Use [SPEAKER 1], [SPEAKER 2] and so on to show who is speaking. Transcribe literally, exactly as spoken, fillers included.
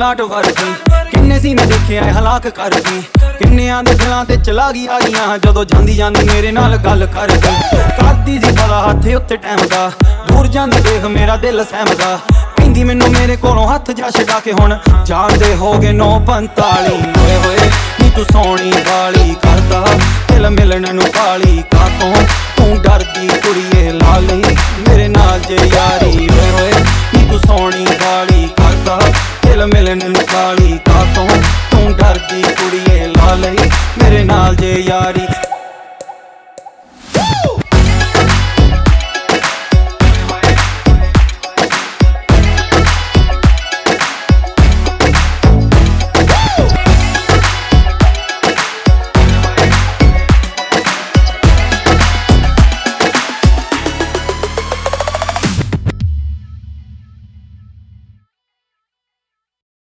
[SPEAKER 1] Plot ਵਰਗੀ। ਕਿੰਨੇ ਸੀ ਮੈਂ ਦੇਖਿਆ ਹਲਾਕ ਕਰ ਗਈ, ਕਿੰਨਿਆਂ ਦੇ ਦਿਲਾਂ ਤੇ ਚਲਾ ਗਈ ਆਈਆਂ ਜਦੋਂ ਜਾਂਦੀ ਜਾਂਦੀ ਮੇਰੇ ਨਾਲ ਗੱਲ ਕਰ ਗਈ। ਕਰਦੀ ਸੀ ਪਤਾ ਹੱਥ ਉੱਤੇ ਟਾਈਮ ਦਾ, ਦੂਰ ਜਾਂਦੀ ਦੇਖ ਮੇਰਾ ਦਿਲ ਸਹਿਮਦਾ। ਕਹਿੰਦੀ ਮੈਨੂੰ ਮੇਰੇ ਕੋਲੋਂ ਹੱਥ ਜਾ ਛਡਾ ਕੇ ਹੁਣ ਜਾਣਦੇ ਹੋ ਗਏ ਨੌ ਪੰਤਾਲੀ। ਹੋਏ ਹੋਏ ਨੀ ਤੂੰ ਸੋਹਣੀ ਵਾਲੀ ਕਰਦਾ ਦਿਲ ਮਿਲਣ ਨੂੰ ਕਾਲੀ ਕਾਤੋਂ, ਤੂੰ ਡਰਦੀ ਕੁੜੀਏ ਲਾ ਲਈ ਮੇਰੇ ਨਾਲ ਜੇ ਯਾਰ